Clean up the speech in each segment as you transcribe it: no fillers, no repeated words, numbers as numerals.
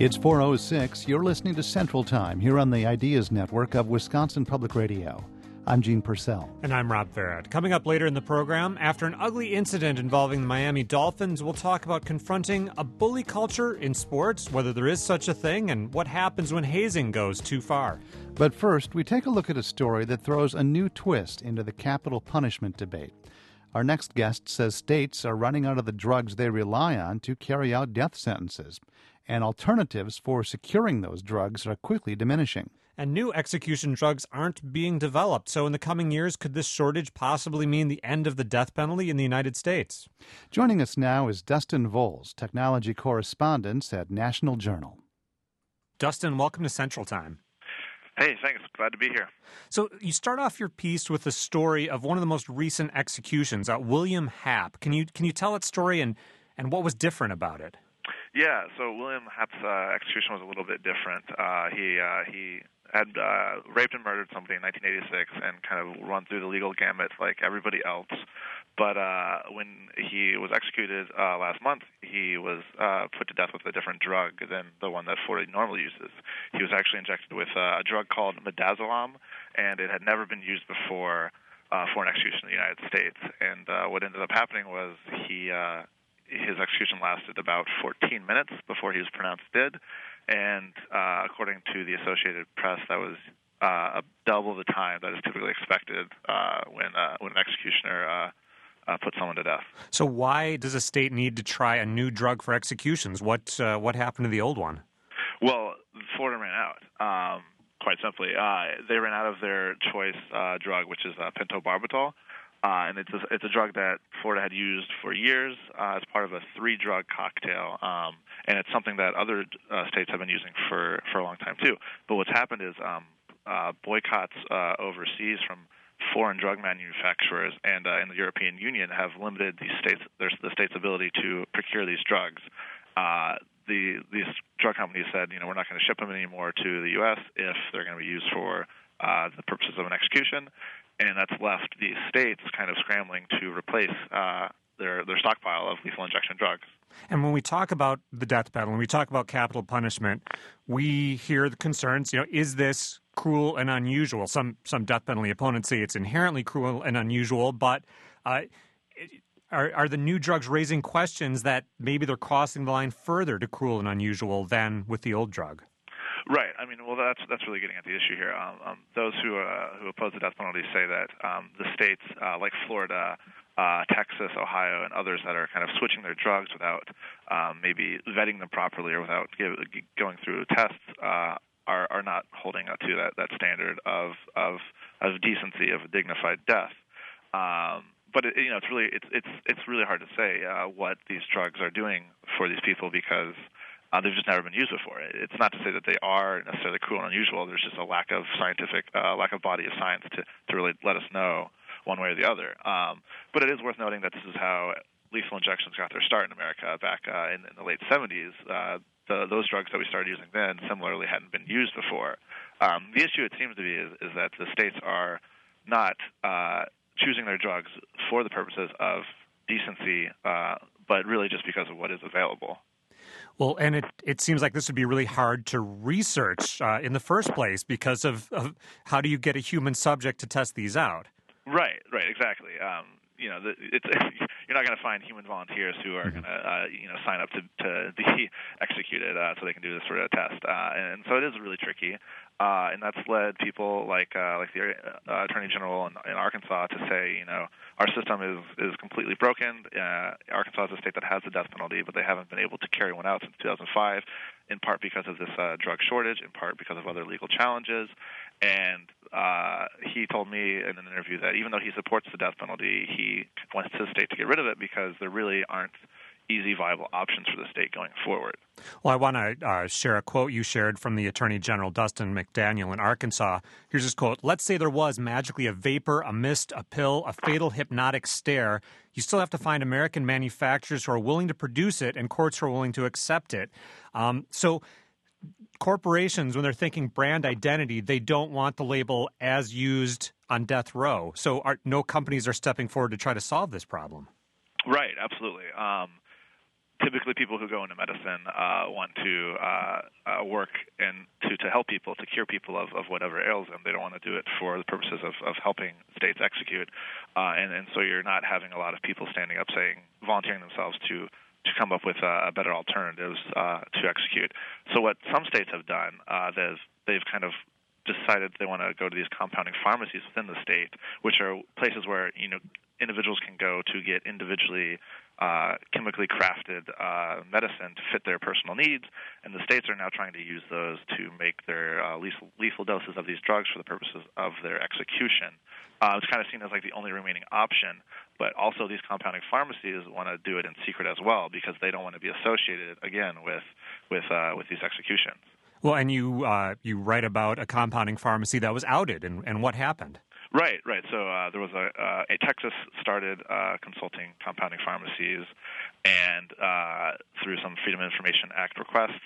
It's 4:06. You're listening to Central Time here on the Ideas Network of Wisconsin Public Radio. I'm Gene Purcell. And I'm Rob Farad. Coming up later in the program, after an ugly incident involving the Miami Dolphins, we'll talk about confronting a bully culture in sports, whether there is such a thing, and what happens when hazing goes too far. But first, we take a look at a story that throws a new twist into the capital punishment debate. Our next guest says states are running out of the drugs they rely on to carry out death sentences, and alternatives for securing those drugs are quickly diminishing. And new execution drugs aren't being developed. So in the coming years, could this shortage possibly mean the end of the death penalty in the United States? Joining us now is Dustin Voles, technology correspondent at National Journal. Dustin, welcome to Central Time. Hey, thanks. Glad to be here. So you start off your piece with the story of one of the most recent executions, William Happ. Can you tell that story and what was different about it? Yeah, so William Happ's execution was a little bit different. He had raped and murdered somebody in 1986 and kind of run through the legal gamut like everybody else. But when he was executed last month, he was put to death with a different drug than the one that Florida normally uses. He was actually injected with a drug called midazolam, and it had never been used before for an execution in the United States. And what ended up happening was his execution lasted about 14 minutes before he was pronounced dead. And according to the Associated Press, that was double the time that is typically expected when an executioner puts someone to death. So why does a state need to try a new drug for executions? What happened to the old one? Well, Florida ran out, quite simply. They ran out of their choice drug, which is pentobarbital. And it's a drug that Florida had used for years as part of a 3-drug cocktail, and it's something that other states have been using for a long time too. But what's happened is boycotts overseas from foreign drug manufacturers and in the European Union have limited the state's ability to procure these drugs. These drug companies said, we're not going to ship them anymore to the U.S. if they're going to be used for the purposes of an execution. And that's left the states kind of scrambling to replace their stockpile of lethal injection drugs. And when we talk about the death penalty, when we talk about capital punishment, we hear the concerns, is this cruel and unusual? Some death penalty opponents say it's inherently cruel and unusual, but are the new drugs raising questions that maybe they're crossing the line further to cruel and unusual than with the old drug? Right. That's really getting at the issue here. Those who oppose the death penalty say that the states like Florida, Texas, Ohio, and others that are kind of switching their drugs without maybe vetting them properly or without going through tests are not holding up to that standard of decency, of a dignified death. But it's really hard to say what these drugs are doing for these people because they've just never been used before. It's not to say that they are necessarily cruel and unusual. There's just a lack of body of science to really let us know one way or the other. But it is worth noting that this is how lethal injections got their start in America back in the late 70s. Those drugs that we started using then similarly hadn't been used before. The issue, it seems to be, is that the states are not choosing their drugs for the purposes of decency, but really just because of what is available. Well, and it seems like this would be really hard to research in the first place because of how do you get a human subject to test these out? Right, exactly. You're not going to find human volunteers who are going to sign up to be executed so they can do this sort of test, and so it is really tricky. And that's led people like the Attorney General in Arkansas to say, our system is completely broken. Arkansas is a state that has the death penalty, but they haven't been able to carry one out since 2005, in part because of this drug shortage, in part because of other legal challenges. And he told me in an interview that even though he supports the death penalty, he wants his state to get rid of it because there really aren't easy, viable options for the state going forward. Well, I want to share a quote you shared from the Attorney General, Dustin McDaniel, in Arkansas. Here's his quote. "Let's say there was magically a vapor, a mist, a pill, a fatal hypnotic stare. You still have to find American manufacturers who are willing to produce it and courts who are willing to accept it." So corporations, when they're thinking brand identity, they don't want the label as used on death row. So no companies are stepping forward to try to solve this problem. Right, absolutely. typically people who go into medicine want to work and to help people, to cure people of whatever ails them. They don't want to do it for the purposes of helping states execute. And so you're not having a lot of people standing up volunteering themselves to come up with better alternatives to execute. So what some states have done, they've kind of decided they want to go to these compounding pharmacies within the state, which are places where individuals can go to get individually chemically crafted medicine to fit their personal needs, and the states are now trying to use those to make their lethal doses of these drugs for the purposes of their execution. It's kind of seen as like the only remaining option, but also these compounding pharmacies want to do it in secret as well because they don't want to be associated again with these executions. Well, and you write about a compounding pharmacy that was outed, and what happened? Right. So there was a Texas started consulting compounding pharmacies, and through some Freedom of Information Act requests,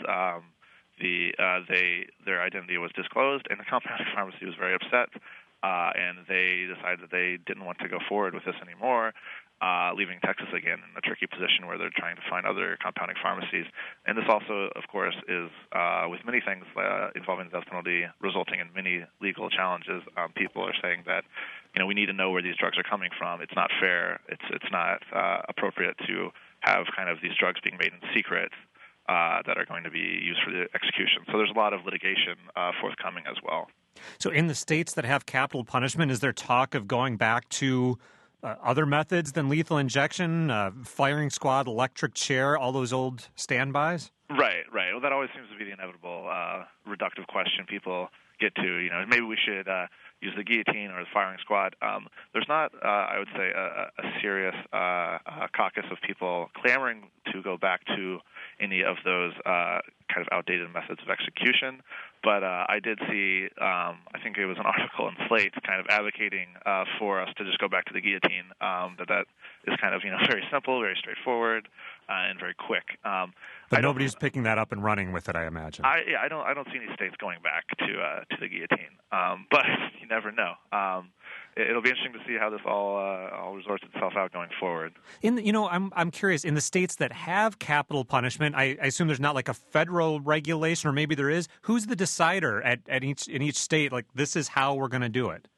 their identity was disclosed, and the compounding pharmacy was very upset, and they decided that they didn't want to go forward with this anymore. Leaving Texas again in a tricky position where they're trying to find other compounding pharmacies. And this also, of course, is with many things involving the death penalty, resulting in many legal challenges. People are saying that we need to know where these drugs are coming from. It's not fair. It's not appropriate to have kind of these drugs being made in secret that are going to be used for the execution. So there's a lot of litigation forthcoming as well. So in the states that have capital punishment, is there talk of going back to other methods than lethal injection, firing squad, electric chair, all those old standbys? Right. Well, that always seems to be the inevitable reductive question people get to. Maybe we should use the guillotine or the firing squad. There's not, I would say, a serious caucus of people clamoring to go back to any of those kind of outdated methods of execution. But I did see, I think it was an article in Slate kind of advocating for us to just go back to the guillotine, that is kind of, very simple, very straightforward, and very quick. But nobody's picking that up and running with it, I imagine. I don't see any states going back to the guillotine, but you never know. It'll be interesting to see how this all resorts itself out going forward. I'm curious. In the states that have capital punishment, I assume there's not like a federal regulation, or maybe there is. Who's the decider in each state? Like, this is how we're going to do it.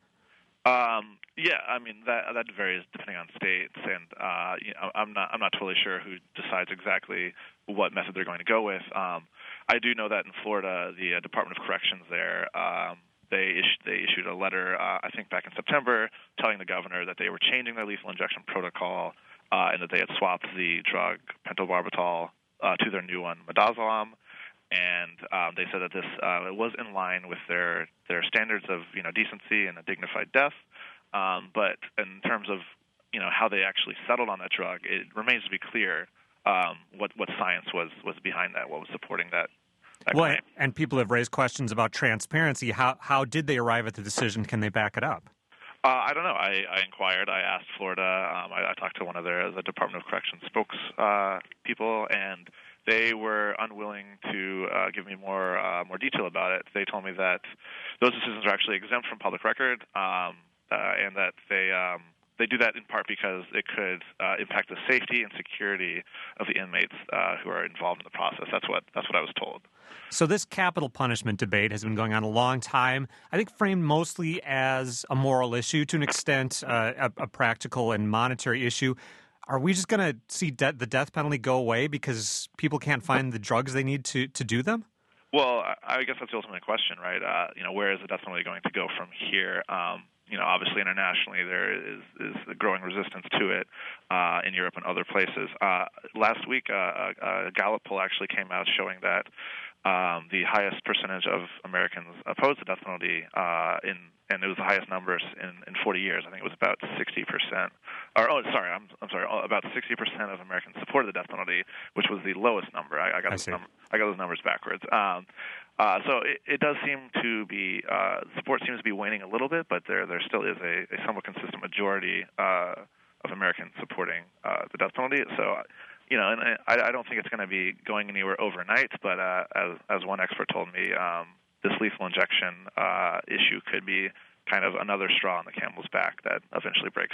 Yeah, I mean that varies depending on states, and I'm not totally sure who decides exactly what method they're going to go with. I do know that in Florida, the Department of Corrections there. They issued a letter, I think back in September, telling the governor that they were changing their lethal injection protocol and that they had swapped the drug pentobarbital to their new one, midazolam. And they said that this was in line with their standards of decency and a dignified death. But in terms of how they actually settled on that drug, it remains to be clear what science was behind that, what was supporting that. Well, and people have raised questions about transparency. How did they arrive at the decision? Can they back it up? I don't know. I inquired. I asked Florida. I talked to one of the Department of Corrections spokespeople, and they were unwilling to give me more detail about it. They told me that those decisions are actually exempt from public record, and that they do that in part because it could impact the safety and security of the inmates who are involved in the process. That's what I was told. So this capital punishment debate has been going on a long time, I think framed mostly as a moral issue, to an extent a practical and monetary issue. Are we just going to see the death penalty go away because people can't find the drugs they need to do them? Well, I guess that's the ultimate question, right? Where is the death penalty going to go from here? Obviously internationally there is a growing resistance to it in Europe and other places. Last week, a Gallup poll actually came out showing that the highest percentage of Americans oppose the death penalty, and it was the highest numbers in 40 years. I think it was about 60%. I'm sorry. About 60% of Americans supported the death penalty, which was the lowest number. I got those numbers backwards. So it does seem to be support seems to be waning a little bit, but there still is a somewhat consistent majority of Americans supporting the death penalty. So, and I don't think it's going to be going anywhere overnight. But as one expert told me, this lethal injection issue could be kind of another straw on the camel's back that eventually breaks it.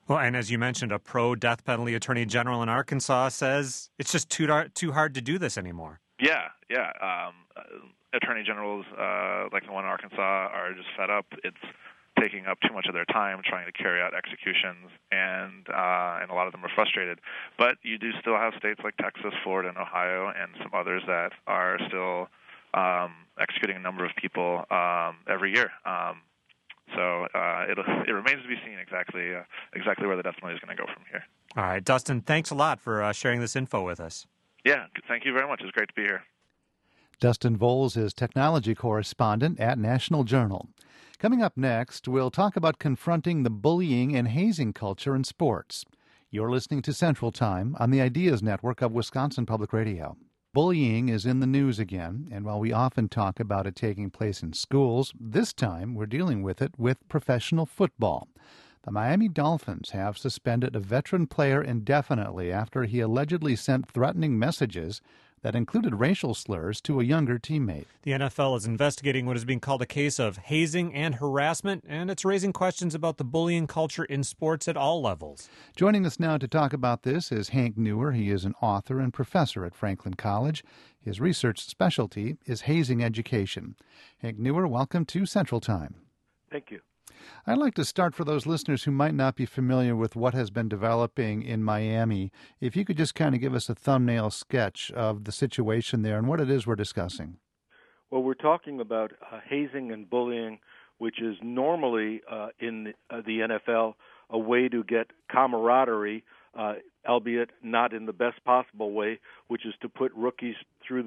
Well, and as you mentioned, a pro-death penalty attorney general in Arkansas says it's just too hard to do this anymore. Yeah. Attorney generals like the one in Arkansas are just fed up. It's taking up too much of their time trying to carry out executions, and a lot of them are frustrated. But you do still have states like Texas, Florida, and Ohio, and some others that are still executing a number of people every year. So it remains to be seen exactly where the death penalty is going to go from here. All right, Dustin, thanks a lot for sharing this info with us. Yeah, thank you very much. It's great to be here. Dustin Voles is technology correspondent at National Journal. Coming up next, we'll talk about confronting the bullying and hazing culture in sports. You're listening to Central Time on the Ideas Network of Wisconsin Public Radio. Bullying is in the news again, and while we often talk about it taking place in schools, this time we're dealing with it with professional football. The Miami Dolphins have suspended a veteran player indefinitely after he allegedly sent threatening messages that included racial slurs to a younger teammate. The NFL is investigating what is being called a case of hazing and harassment, and it's raising questions about the bullying culture in sports at all levels. Joining us now to talk about this is Hank Newer. He is an author and professor at Franklin College. His research specialty is hazing education. Hank Newer, welcome to Central Time. Thank you. I'd like to start for those listeners who might not be familiar with what has been developing in Miami. If you could just kind of give us a thumbnail sketch of the situation there and what it is we're discussing. Well, we're talking about hazing and bullying, which is normally in the NFL a way to get camaraderie, albeit not in the best possible way, which is to put rookies through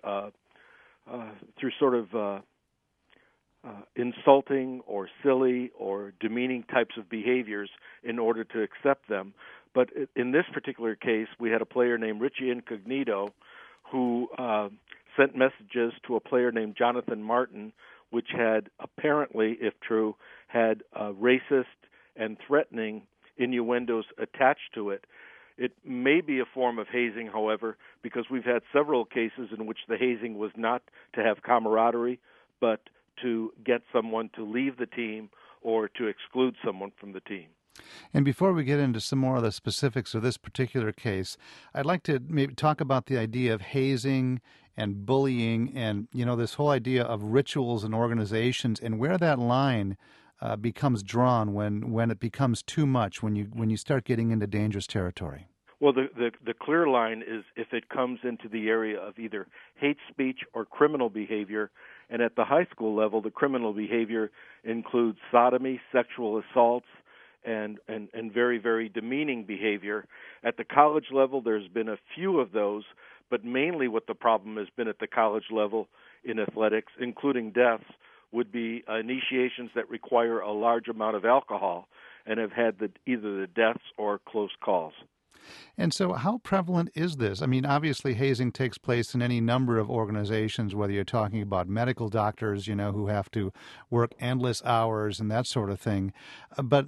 insulting or silly or demeaning types of behaviors in order to accept them. But in this particular case, we had a player named Richie Incognito who sent messages to a player named Jonathan Martin, which had apparently, if true, had racist and threatening innuendos attached to it. It may be a form of hazing, however, because we've had several cases in which the hazing was not to have camaraderie, but to get someone to leave the team or to exclude someone from the team. And before we get into some more of the specifics of this particular case, I'd like to maybe talk about the idea of hazing and bullying and, this whole idea of rituals and organizations and where that line becomes drawn when it becomes too much, when you start getting into dangerous territory. Well, the clear line is if it comes into the area of either hate speech or criminal behavior. And at the high school level, the criminal behavior includes sodomy, sexual assaults, and very, very demeaning behavior. At the college level, there's been a few of those, but mainly what the problem has been at the college level in athletics, including deaths, would be initiations that require a large amount of alcohol and have had either the deaths or close calls. And so how prevalent is this? I mean, obviously hazing takes place in any number of organizations, whether you're talking about medical doctors, who have to work endless hours and that sort of thing. But,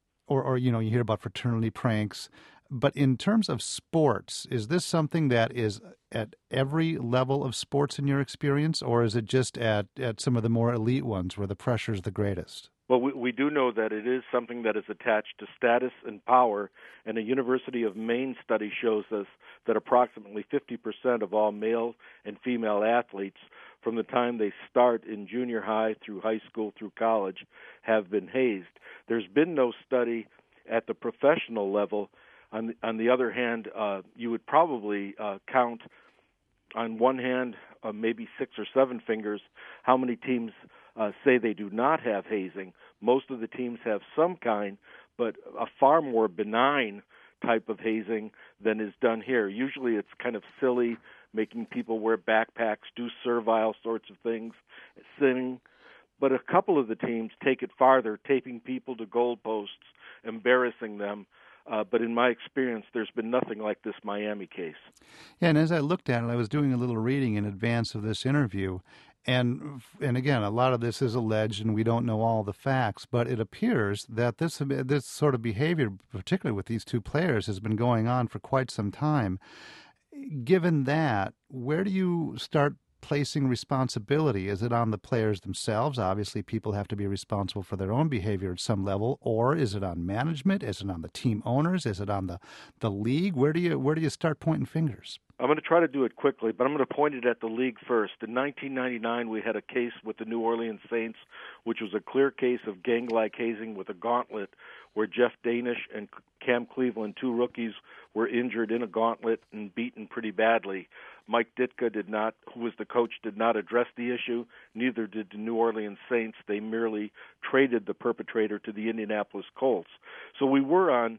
or you hear about fraternity pranks. But in terms of sports, is this something that is at every level of sports in your experience, or is it just at some of the more elite ones where the pressure is the greatest? Well, we do know that it is something that is attached to status and power, and a University of Maine study shows us that approximately 50% of all male and female athletes from the time they start in junior high through high school through college have been hazed. There's been no study at the professional level. On the other hand, you would probably count on one hand, maybe 6 or 7 fingers, how many teams say they do not have hazing. Most of the teams have some kind, but a far more benign type of hazing than is done here. Usually it's kind of silly, making people wear backpacks, do servile sorts of things, sing. But a couple of the teams take it farther, taping people to goalposts, embarrassing them. But in my experience, there's been nothing like this Miami case. Yeah, and as I looked at it, I was doing a little reading in advance of this interview. And again, a lot of this is alleged, and we don't know all the facts, but it appears that this sort of behavior, particularly with these two players, has been going on for quite some time. Given that, where do you start placing responsibility? Is it on the players themselves? Obviously, people have to be responsible for their own behavior at some level. Or is it on management? Is it on the team owners? Is it on the league? Where do you start pointing fingers? I'm going to try to do it quickly, but I'm going to point it at the league first. In 1999, we had a case with the New Orleans Saints, which was a clear case of gang-like hazing with a gauntlet, where Jeff Danish and Cam Cleveland, two rookies, were injured in a gauntlet and beaten pretty badly. Mike Ditka who was the coach, did not address the issue. Neither did the New Orleans Saints. They merely traded the perpetrator to the Indianapolis Colts. So we were on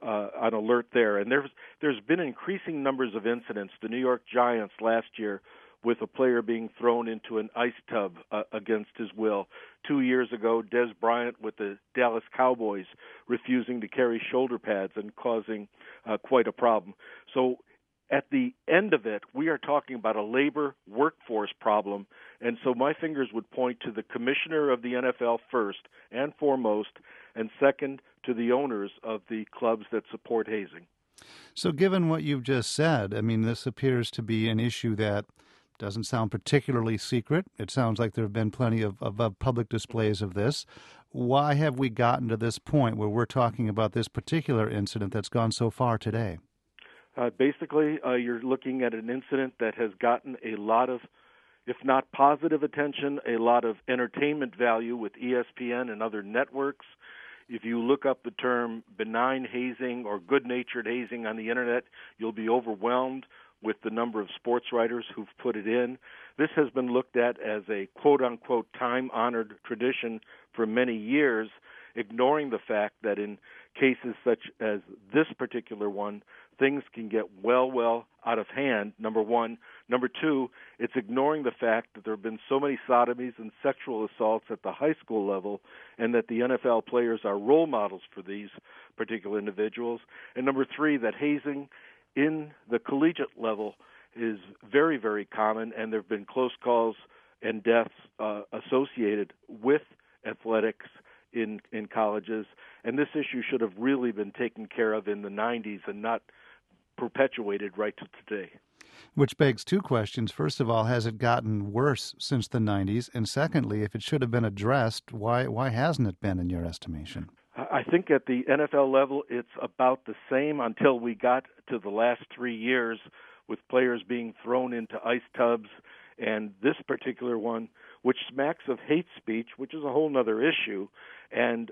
alert there, and there's been increasing numbers of incidents. The New York Giants last year, with a player being thrown into an ice tub against his will. 2 years ago, Des Bryant with the Dallas Cowboys refusing to carry shoulder pads and causing quite a problem. So at the end of it, we are talking about a labor workforce problem, and so my fingers would point to the commissioner of the NFL first and foremost, and second to the owners of the clubs that support hazing. So given what you've just said, I mean, this appears to be an issue that doesn't sound particularly secret. It sounds like there have been plenty of public displays of this. Why have we gotten to this point where we're talking about this particular incident that's gone so far today? Basically, you're looking at an incident that has gotten a lot of, if not positive attention, a lot of entertainment value with ESPN and other networks. If you look up the term benign hazing or good-natured hazing on the Internet, you'll be overwhelmed with the number of sports writers who've put it in. This has been looked at as a quote-unquote time-honored tradition for many years, ignoring the fact that in cases such as this particular one, things can get well out of hand, number one. Number two, it's ignoring the fact that there have been so many sodomies and sexual assaults at the high school level, and that the NFL players are role models for these particular individuals. And number three, that hazing in the collegiate level is very, very common, and there have been close calls and deaths associated with athletics in colleges. And this issue should have really been taken care of in the 90s and not perpetuated right to today. Which begs two questions. First of all, has it gotten worse since the 90s? And secondly, if it should have been addressed, why hasn't it been in your estimation? I think at the NFL level, it's about the same until we got to the last 3 years with players being thrown into ice tubs, and this particular one, which smacks of hate speech, which is a whole other issue, and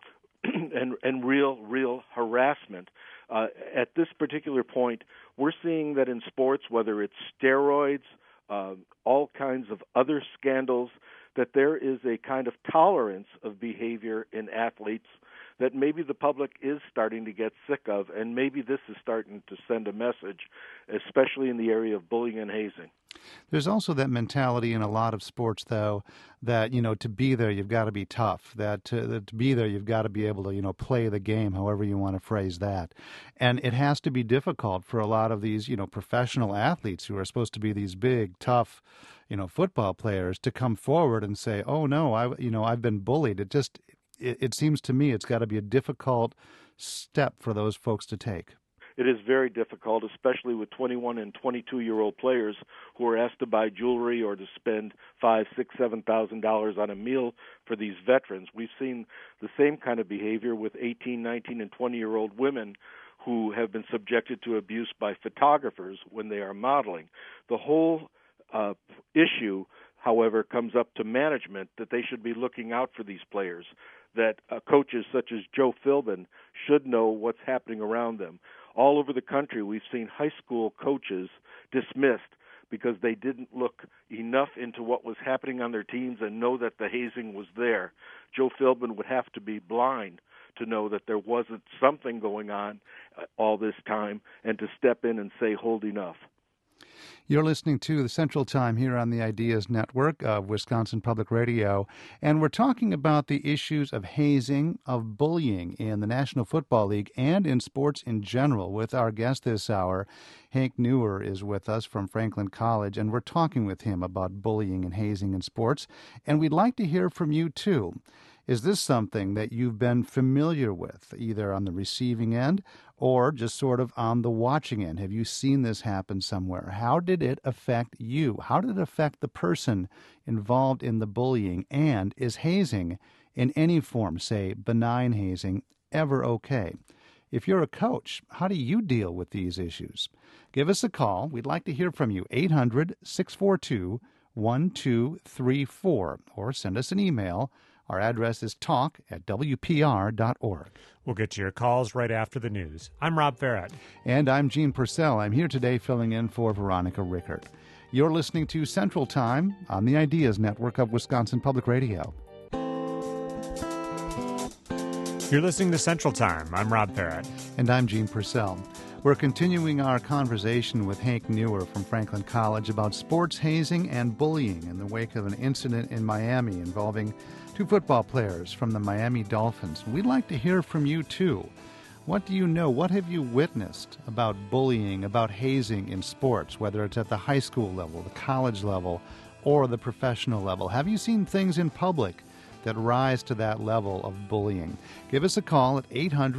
real harassment. At this particular point, we're seeing that in sports, whether it's steroids, all kinds of other scandals, that there is a kind of tolerance of behavior in athletes that maybe the public is starting to get sick of, and maybe this is starting to send a message, especially in the area of bullying and hazing. There's also that mentality in a lot of sports, though, that, to be there, you've got to be tough, that to be there, you've got to be able to, play the game, however you want to phrase that. And it has to be difficult for a lot of these, professional athletes who are supposed to be these big, tough, football players to come forward and say, oh, no, I've been bullied. It seems to me it's got to be a difficult step for those folks to take. It is very difficult, especially with 21 and 22-year-old players who are asked to buy jewelry or to spend $5,000, $6,000, $7,000 on a meal for these veterans. We've seen the same kind of behavior with 18, 19, and 20-year-old women who have been subjected to abuse by photographers when they are modeling. The whole issue, however, comes up to management, that they should be looking out for these players, that coaches such as Joe Philbin should know what's happening around them. All over the country, we've seen high school coaches dismissed because they didn't look enough into what was happening on their teams and know that the hazing was there. Joe Philbin would have to be blind to know that there wasn't something going on all this time, and to step in and say, hold enough. You're listening to the Central Time here on the Ideas Network of Wisconsin Public Radio, and we're talking about the issues of hazing, of bullying in the National Football League and in sports in general. With our guest this hour, Hank Newer is with us from Franklin College, and we're talking with him about bullying and hazing in sports, and we'd like to hear from you too. Is this something that you've been familiar with, either on the receiving end or just sort of on the watching end? Have you seen this happen somewhere? How did it affect you? How did it affect the person involved in the bullying? And is hazing in any form, say benign hazing, ever okay? If you're a coach, how do you deal with these issues? Give us a call. We'd like to hear from you. 800-642-1234, or send us an email. Our address is talk@wpr.org. We'll get to your calls right after the news. I'm Rob Farrett. And I'm Gene Purcell. I'm here today filling in for Veronica Rickert. You're listening to Central Time on the Ideas Network of Wisconsin Public Radio. You're listening to Central Time. I'm Rob Farrett. And I'm Gene Purcell. We're continuing our conversation with Hank Newer from Franklin College about sports hazing and bullying in the wake of an incident in Miami involving 2 football players from the Miami Dolphins. We'd like to hear from you, too. What do you know? What have you witnessed about bullying, about hazing in sports, whether it's at the high school level, the college level, or the professional level? Have you seen things in public that rise to that level of bullying? Give us a call at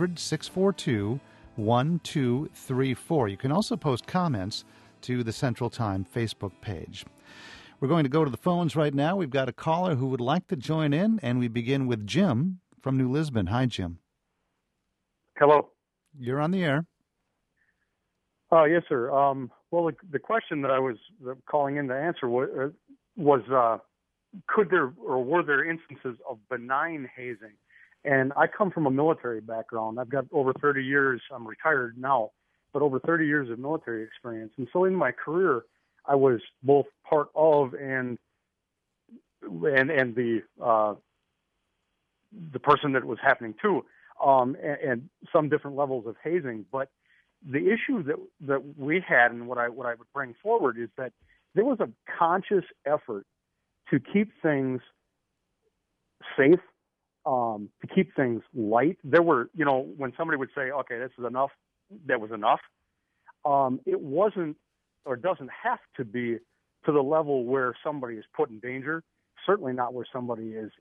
800-642-1234. You can also post comments to the Central Time Facebook page. We're going to go to the phones right now. We've got a caller who would like to join in, and we begin with Jim from New Lisbon. Hi, Jim. Hello. You're on the air. Yes, sir. Well, the question that I was calling in to answer was could there or were there instances of benign hazing? And I come from a military background. I've got over 30 years. I'm retired now, but over 30 years of military experience. And so in my career, I was both part of and the person that it was happening to, and some different levels of hazing. But the issue that we had, and what I would bring forward, is that there was a conscious effort to keep things safe, to keep things light. There were, when somebody would say, okay, this is enough, that was enough. It wasn't, or doesn't have to be, to the level where somebody is put in danger. Certainly not where somebody is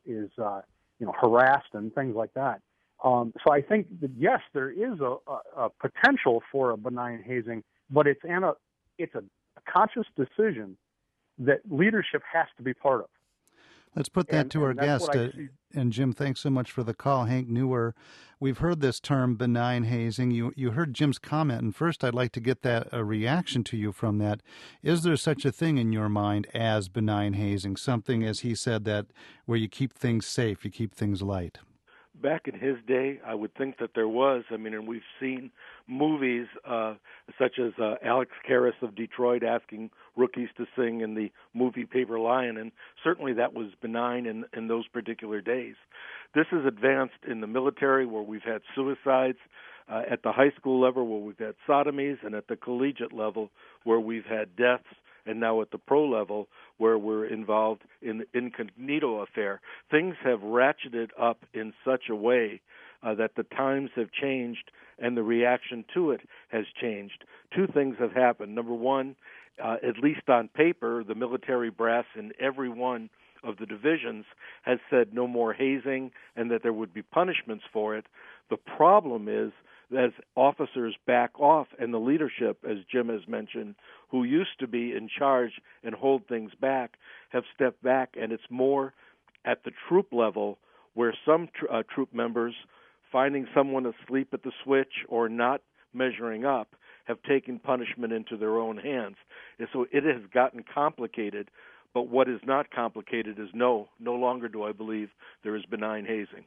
harassed and things like that. So I think that, yes, there is a potential for a benign hazing, but it's a conscious decision that leadership has to be part of. Let's put that to our guest. And Jim, thanks so much for the call. Hank Newer, we've heard this term benign hazing. You heard Jim's comment, and first I'd like to get a reaction to you from that. Is there such a thing in your mind as benign hazing, something, as he said, that where you keep things safe, you keep things light? Back in his day, I would think that there was. I mean, and we've seen movies such as Alex Karras of Detroit asking rookies to sing in the movie Paper Lion, and certainly that was benign in those particular days. This is advanced in the military, where we've had suicides, at the high school level, where we've had sodomies, and at the collegiate level, where we've had deaths, and now at the pro level, where we're involved in the incognito affair. Things have ratcheted up in such a way that the times have changed and the reaction to it has changed. 2 things have happened. Number one, at least on paper, the military brass in every one of the divisions has said no more hazing and that there would be punishments for it. The problem is, as officers back off, and the leadership, as Jim has mentioned, who used to be in charge and hold things back, have stepped back, and it's more at the troop level, where some troop members, finding someone asleep at the switch or not measuring up, have taken punishment into their own hands. And so it has gotten complicated, but what is not complicated is no longer do I believe there is benign hazing.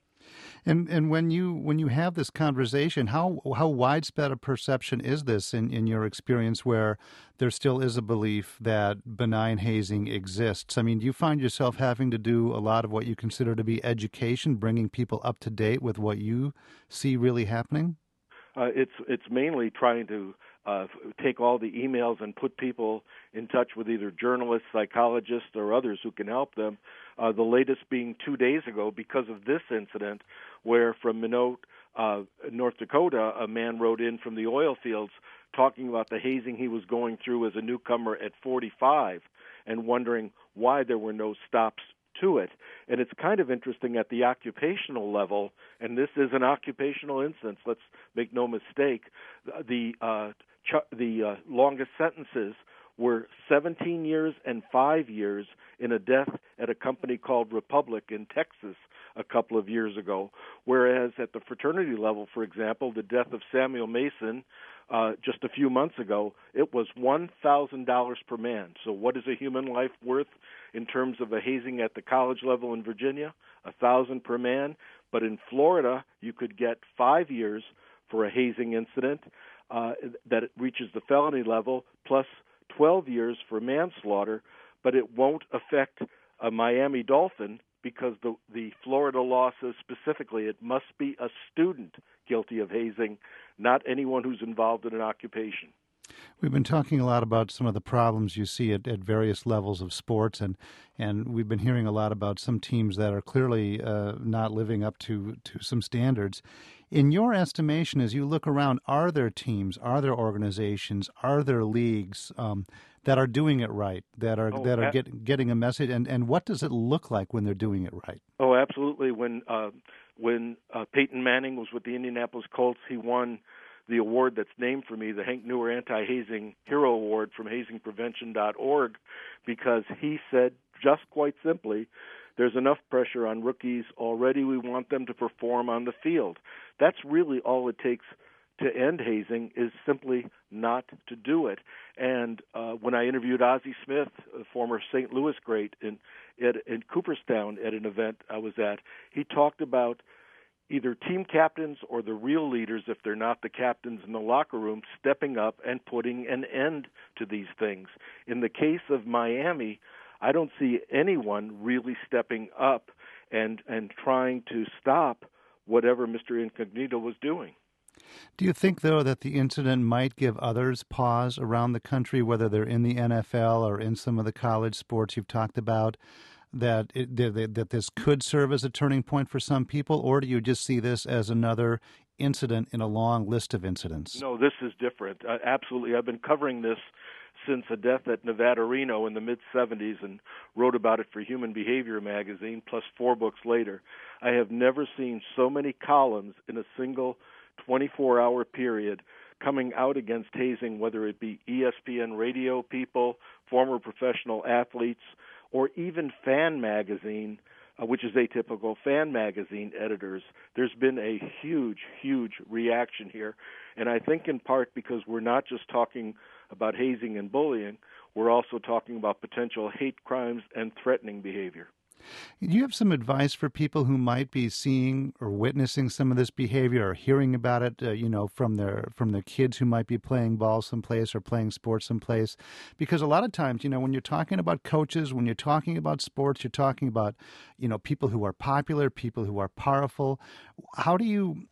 And when you have this conversation, how widespread a perception is this in your experience, where there still is a belief that benign hazing exists? I mean, do you find yourself having to do a lot of what you consider to be education, bringing people up to date with what you see really happening? It's mainly trying to take all the emails and put people in touch with either journalists, psychologists, or others who can help them. The latest being 2 days ago, because of this incident, where from Minot, North Dakota, a man wrote in from the oil fields talking about the hazing he was going through as a newcomer at 45 and wondering why there were no stops to it. And it's kind of interesting at the occupational level, and this is an occupational instance, let's make no mistake, the longest sentences were 17 years and 5 years in a death at a company called Republic in Texas a couple of years ago, whereas at the fraternity level, for example, the death of Samuel Mason just a few months ago, it was $1,000 per man. So what is a human life worth in terms of a hazing at the college level in Virginia? $1,000 per man. But in Florida, you could get 5 years for a hazing incident that it reaches the felony level, plus 12 years for manslaughter, but it won't affect a Miami Dolphin because the Florida law says specifically it must be a student guilty of hazing, not anyone who's involved in an occupation. We've been talking a lot about some of the problems you see at various levels of sports, and we've been hearing a lot about some teams that are clearly not living up to some standards. In your estimation, as you look around, are there teams, are there organizations, are there leagues that are doing it right, that are getting a message, and what does it look like when they're doing it right? Oh, absolutely. When Peyton Manning was with the Indianapolis Colts, he won the award that's named for me, the Hank Newer Anti-Hazing Hero Award from hazingprevention.org, because he said just quite simply, there's enough pressure on rookies already. We want them to perform on the field. That's really all it takes to end hazing, is simply not to do it. And when I interviewed Ozzie Smith, a former St. Louis great, in Cooperstown at an event I was at, he talked about either team captains or the real leaders, if they're not the captains in the locker room, stepping up and putting an end to these things. In the case of Miami, I don't see anyone really stepping up and trying to stop whatever Mr. Incognito was doing. Do you think, though, that the incident might give others pause around the country, whether they're in the NFL or in some of the college sports you've talked about, that this could serve as a turning point for some people, or do you just see this as another incident in a long list of incidents? No, this is different. Absolutely. I've been covering this since a death at Nevada Reno in the mid-'70s and wrote about it for Human Behavior magazine, plus 4 books later. I have never seen so many columns in a single 24-hour period coming out against hazing, whether it be ESPN radio people, former professional athletes, or even Fan Magazine, which is atypical, Fan Magazine editors. There's been a huge, huge reaction here. And I think in part because we're not just talking about hazing and bullying, we're also talking about potential hate crimes and threatening behavior. Do you have some advice for people who might be seeing or witnessing some of this behavior or hearing about it, from their kids who might be playing ball someplace or playing sports someplace? Because a lot of times, when you're talking about coaches, when you're talking about sports, you're talking about, people who are popular, people who are powerful. How do you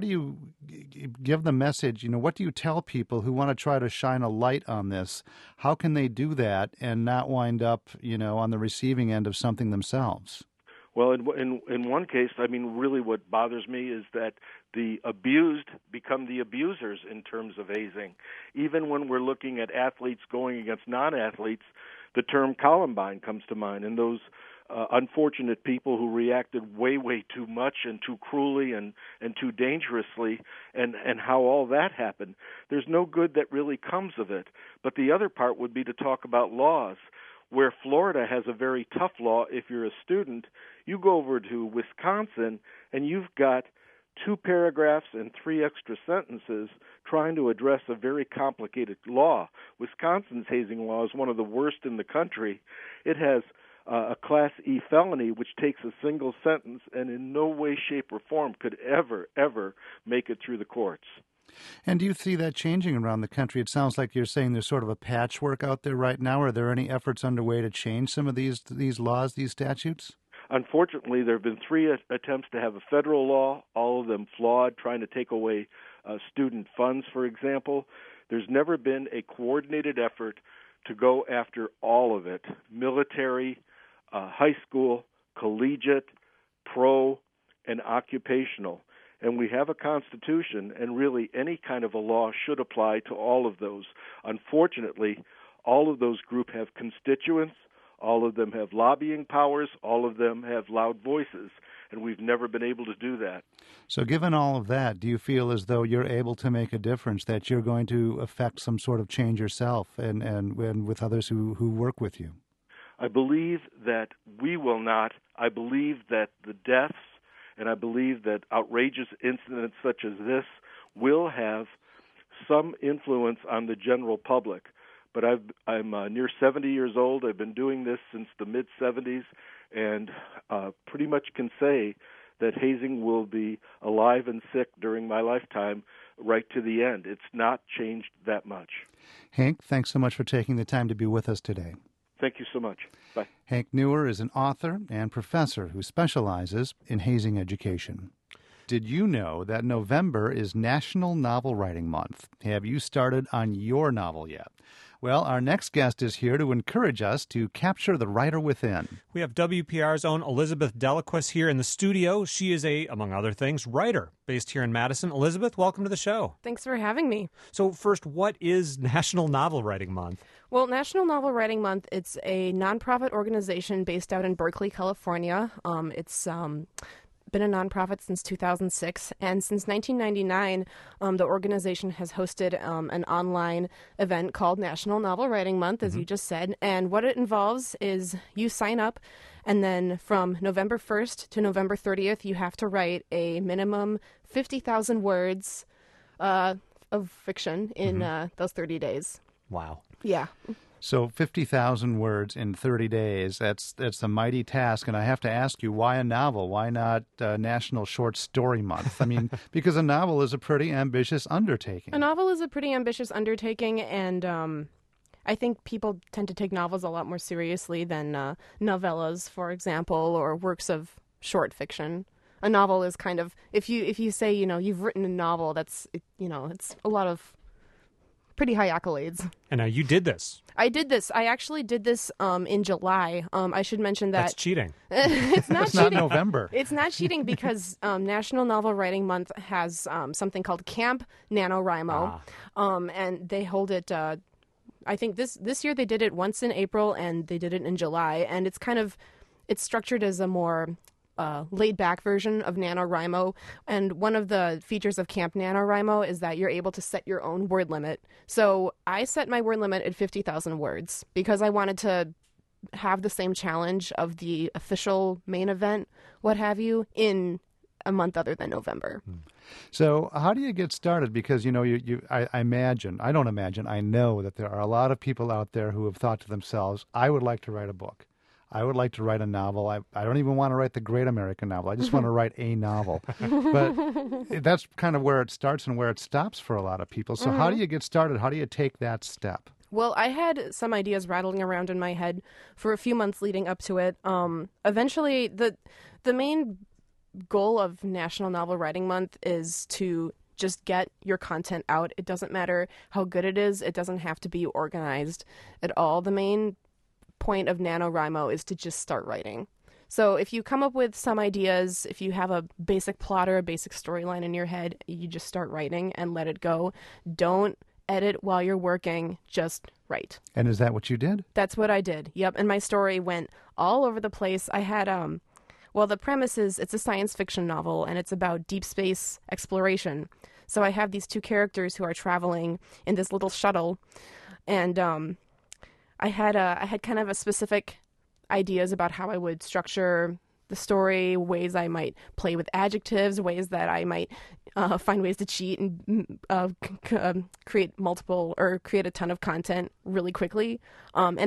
give the message? What do you tell people who want to try to shine a light on this? How can they do that and not wind up, on the receiving end of something themselves? Well, in one case, really what bothers me is that the abused become the abusers in terms of hazing. Even when we're looking at athletes going against non-athletes, the term Columbine comes to mind, and those unfortunate people who reacted way, way too much and too cruelly and too dangerously, and how all that happened. There's no good that really comes of it. But the other part would be to talk about laws. Where Florida has a very tough law, if you're a student, you go over to Wisconsin and you've got 2 paragraphs and 3 extra sentences trying to address a very complicated law. Wisconsin's hazing law is one of the worst in the country. It has a Class E felony, which takes a single sentence and in no way, shape, or form could ever make it through the courts. And do you see that changing around the country? It sounds like you're saying there's sort of a patchwork out there right now. Are there any efforts underway to change some of these laws, these statutes? Unfortunately, there have been 3 attempts to have a federal law, all of them flawed, trying to take away student funds, for example. There's never been a coordinated effort to go after all of it: military, high school, collegiate, pro, and occupational. And we have a constitution, and really any kind of a law should apply to all of those. Unfortunately, all of those groups have constituents. All of them have lobbying powers. All of them have loud voices, and we've never been able to do that. So given all of that, do you feel as though you're able to make a difference, that you're going to affect some sort of change yourself and with others who work with you? I believe that we will not. I believe that the deaths and I believe that outrageous incidents such as this will have some influence on the general public. But I'm near 70 years old. I've been doing this since the mid-'70s, and pretty much can say that hazing will be alive and sick during my lifetime right to the end. It's not changed that much. Hank, thanks so much for taking the time to be with us today. Thank you so much. Bye. Hank Newer is an author and professor who specializes in hazing education. Did you know that November is National Novel Writing Month? Have you started on your novel yet? Well, our next guest is here to encourage us to capture the writer within. We have WPR's own Elizabeth Delaquist here in the studio. She is a, among other things, writer based here in Madison. Elizabeth, welcome to the show. Thanks for having me. So first, what is National Novel Writing Month? Well, National Novel Writing Month, it's a nonprofit organization based out in Berkeley, California. It's been a nonprofit since 2006, and since 1999, the organization has hosted an online event called National Novel Writing Month, as you just said, and what it involves is you sign up, and then from November 1st to November 30th, you have to write a minimum 50,000 words of fiction in those 30 days. Wow. Yeah. So 50,000 words in 30 days, that's a mighty task. And I have to ask you, why a novel? Why not National Short Story Month? I mean, because a novel is a pretty ambitious undertaking. A novel is a pretty ambitious undertaking, and I think people tend to take novels a lot more seriously than novellas, for example, or works of short fiction. A novel is kind of, if you say, you've written a novel, that's, it's a lot of pretty high accolades. And now you did this. I did this. I actually did this in July. I should mention that. That's cheating. It's not It's cheating. not November. It's not cheating because National Novel Writing Month has something called Camp NaNoWriMo. And they hold it, I think this year they did it once in April and they did it in July. And it's structured as a more laid-back version of NaNoWriMo, and one of the features of Camp NaNoWriMo is that you're able to set your own word limit. So I set my word limit at 50,000 words because I wanted to have the same challenge of the official main event, what have you, in a month other than November. So how do you get started? Because, I know that there are a lot of people out there who have thought to themselves, I would like to write a book. I would like to write a novel. I don't even want to write the great American novel. I just want to write a novel. But that's kind of where it starts and where it stops for a lot of people. So how do you get started? How do you take that step? Well, I had some ideas rattling around in my head for a few months leading up to it. Eventually, the main goal of National Novel Writing Month is to just get your content out. It doesn't matter how good it is. It doesn't have to be organized at all. The main point of NaNoWriMo is to just start writing. So if you come up with some ideas, if you have a basic plot or a basic storyline in your head, you just start writing and let it go. Don't edit while you're working, just write. And is that what you did? That's what I did. Yep. And my story went all over the place. I had, the premise is it's a science fiction novel and it's about deep space exploration. So I have these two characters who are traveling in this little shuttle, and I had kind of a specific ideas about how I would structure the story, ways I might play with adjectives, ways that I might find ways to cheat and create a ton of content really quickly. And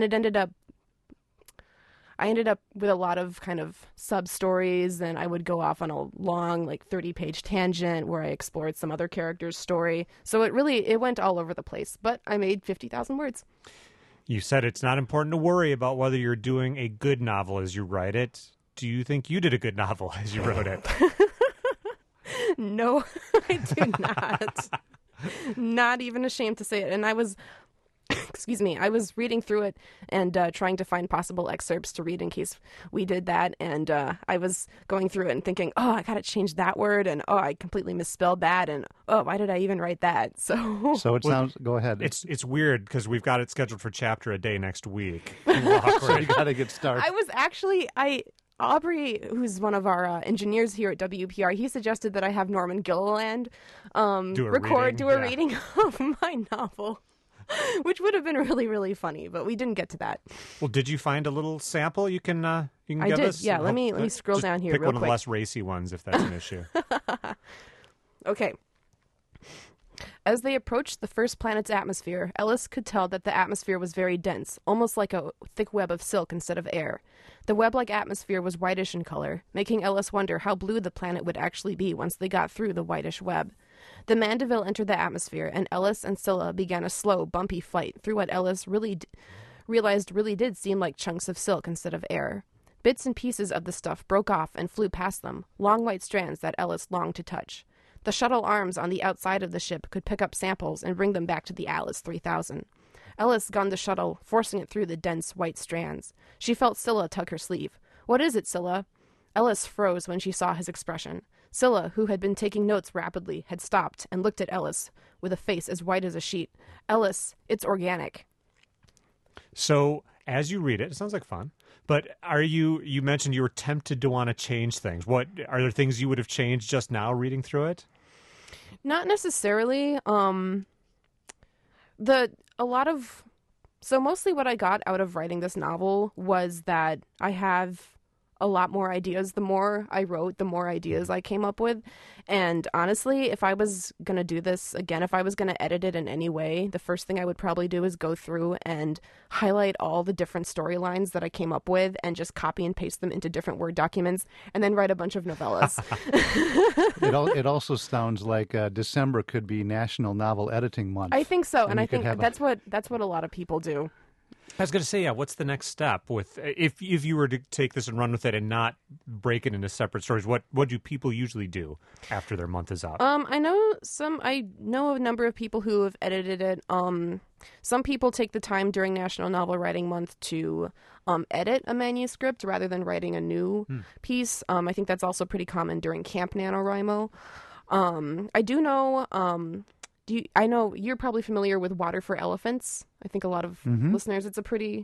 I ended up with a lot of kind of sub-stories, and I would go off on a long, 30-page tangent where I explored some other character's story. So it went all over the place, but I made 50,000 words. You said it's not important to worry about whether you're doing a good novel as you write it. Do you think you did a good novel as you wrote it? No, I do not. Not even ashamed to say it. And excuse me, I was reading through it and trying to find possible excerpts to read in case we did that. And I was going through it and thinking, oh, I got to change that word. And oh, I completely misspelled that. And oh, why did I even write that? So it sounds, go ahead. It's weird because we've got it scheduled for chapter a day next week. So you got to get started. I was actually, Aubrey, who's one of our engineers here at WPR, he suggested that I have Norman Gilliland do a reading of my novel. Which would have been really, really funny, but we didn't get to that. Well, did you find a little sample you can give us? I did, yeah. Let me scroll down here pick real one quick. of the less racy ones if that's an issue. Okay. As they approached the first planet's atmosphere, Ellis could tell that the atmosphere was very dense, almost like a thick web of silk instead of air. The web-like atmosphere was whitish in color, making Ellis wonder how blue the planet would actually be once they got through the whitish web. The Mandeville entered the atmosphere, and Ellis and Scylla began a slow, bumpy flight through what Ellis realized really did seem like chunks of silk instead of air. Bits and pieces of the stuff broke off and flew past them, long white strands that Ellis longed to touch. The shuttle arms on the outside of the ship could pick up samples and bring them back to the Atlas 3000. Ellis gunned the shuttle, forcing it through the dense white strands. She felt Scylla tug her sleeve. "What is it, Scylla?" Ellis froze when she saw his expression. Scylla, who had been taking notes rapidly, had stopped and looked at Ellis with a face as white as a sheet. "Ellis, it's organic." So as you read it, it sounds like fun. But you mentioned you were tempted to want to change things. What are there things you would have changed just now reading through it? Not necessarily. Mostly what I got out of writing this novel was that I have a lot more ideas. The more I wrote, the more ideas I came up with. And honestly, if I was going to do this again, if I was going to edit it in any way, the first thing I would probably do is go through and highlight all the different storylines that I came up with and just copy and paste them into different Word documents and then write a bunch of novellas. It also sounds like December could be National Novel Editing Month. I think so. And I think that's what a lot of people do. I was going to say, yeah, what's the next step with if you were to take this and run with it and not break it into separate stories? What do people usually do after their month is up? I know a number of people who have edited it. Some people take the time during National Novel Writing Month to edit a manuscript rather than writing a new piece. I think that's also pretty common during Camp NaNoWriMo. I do know. I know you're probably familiar with Water for Elephants. I think a lot of listeners, it's a pretty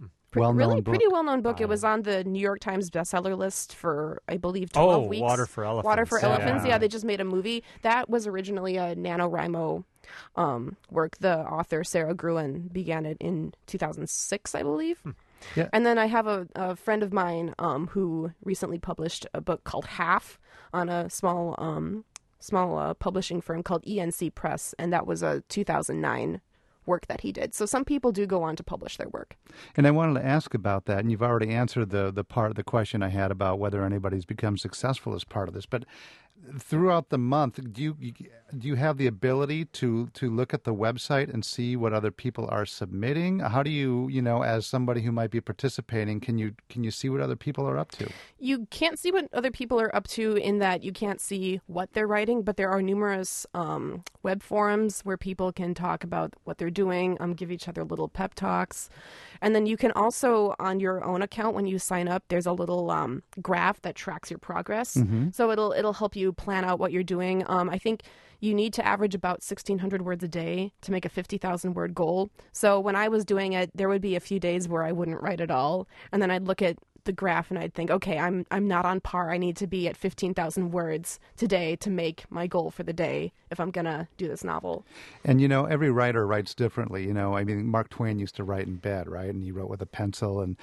well-known book. It was on the New York Times bestseller list for, I believe, 12 weeks. Water for Elephants. Water for Elephants. Yeah, they just made a movie. That was originally a NaNoWriMo work. The author, Sarah Gruen, began it in 2006, I believe. Yeah. And then I have a friend of mine who recently published a book called Half on a small publishing firm called ENC Press, and that was a 2009 work that he did. So some people do go on to publish their work. And I wanted to ask about that, and you've already answered the part of the question I had about whether anybody's become successful as part of this. But throughout the month, do you have the ability to look at the website and see what other people are submitting? How do you, as somebody who might be participating, can you see what other people are up to? You can't see what other people are up to in that you can't see what they're writing, but there are numerous web forums where people can talk about what they're doing, give each other little pep talks. And then you can also, on your own account, when you sign up, there's a little graph that tracks your progress. So it'll help you plan out what you're doing. I think you need to average about 1,600 words a day to make a 50,000 word goal. So when I was doing it, there would be a few days where I wouldn't write at all. And then I'd look at the graph and I'd think, okay, I'm not on par. I need to be at 15,000 words today to make my goal for the day if I'm going to do this novel. And, every writer writes differently. I mean, Mark Twain used to write in bed, right? And he wrote with a pencil. And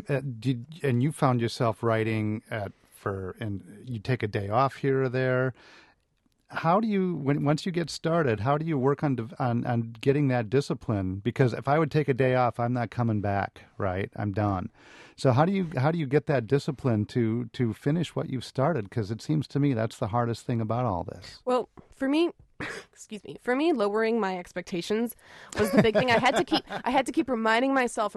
and you found yourself writing and you take a day off here or there. How do you, once you get started, how do you work on getting that discipline? Because if I would take a day off, I'm not coming back, right? I'm done. So how do you get that discipline to finish what you've started? Because it seems to me that's the hardest thing about all this. Well, for me, lowering my expectations was the big thing. I had to keep reminding myself,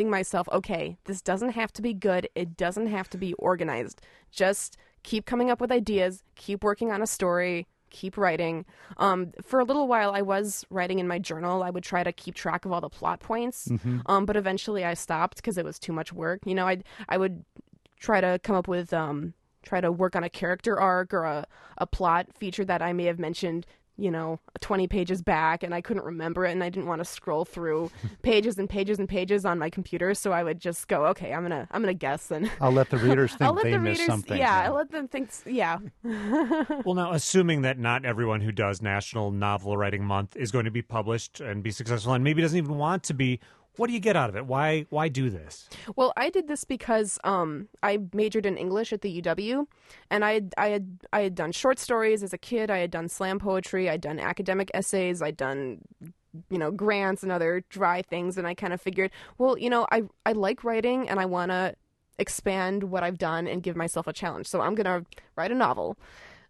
okay, this doesn't have to be good. It doesn't have to be organized. Just keep coming up with ideas, keep working on a story, keep writing. For a little while, I was writing in my journal. I would try to keep track of all the plot points, but eventually I stopped because it was too much work. You know, I would try to come up with try to work on a character arc or a plot feature that I may have mentioned, you know, 20 pages back, and I couldn't remember it, and I didn't want to scroll through pages and pages and pages on my computer, so I would just go, okay, I'm gonna guess, and I'll let the readers think they missed something. Yeah, I'll let them think. Yeah. Well, now, assuming that not everyone who does National Novel Writing Month is going to be published and be successful, and maybe doesn't even want to be. What do you get out of it? Why do this? Well, I did this because I majored in English at the UW, and I had done short stories as a kid. I had done slam poetry. I'd done academic essays. I'd done, you know, grants and other dry things. And I kind of figured, well, you know, I like writing, and I want to expand what I've done and give myself a challenge. So I'm gonna write a novel.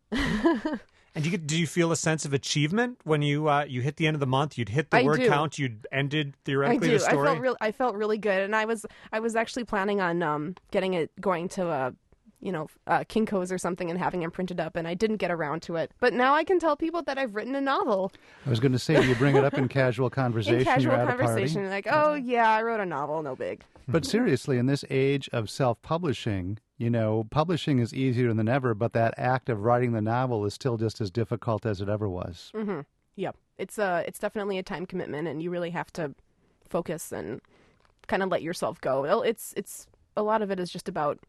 And do you feel a sense of achievement when you hit the end of the month? You'd hit the word count. You'd ended theoretically the story. I felt really good, and I was actually planning on getting it going to Kinko's or something and having it printed up, and I didn't get around to it. But now I can tell people that I've written a novel. I was going to say, you bring it up in casual conversation. In casual you're at conversation, a party. like, oh yeah, I wrote a novel, no big. But seriously, in this age of self-publishing, you know, publishing is easier than ever, but that act of writing the novel is still just as difficult as it ever was. Mm-hmm. Yep. It's definitely a time commitment, and you really have to focus and kind of let yourself go. Well, it's a lot of it is just about,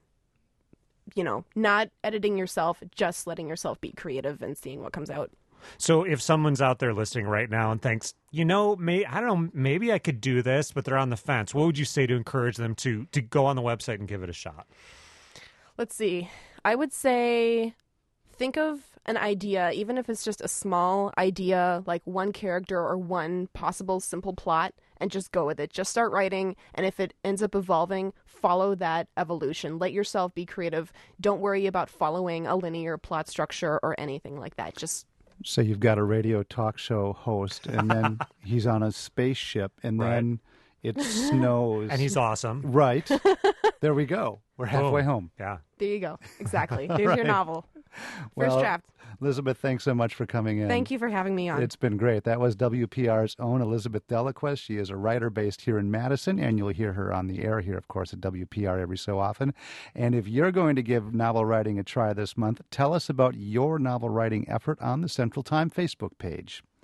you know, not editing yourself, just letting yourself be creative and seeing what comes out. So if someone's out there listening right now and thinks, you know, I don't know, maybe I could do this, but they're on the fence, what would you say to encourage them to go on the website and give it a shot? Let's see. I would say think of an idea, even if it's just a small idea, like one character or one possible simple plot, and just go with it. Just start writing, and if it ends up evolving, follow that evolution. Let yourself be creative. Don't worry about following a linear plot structure or anything like that. Just So you've got a radio talk show host, and then he's on a spaceship, and then it snows. And he's awesome. Right. There we go. We're halfway home. Yeah. there you go. Exactly. There's your novel. First draft. Elizabeth, thanks so much for coming in. Thank you for having me on. It's been great. That was WPR's own Elizabeth Delaquest. She is a writer based here in Madison, and you'll hear her on the air here, of course, at WPR every so often. And if you're going to give novel writing a try this month, tell us about your novel writing effort on the Central Time Facebook page.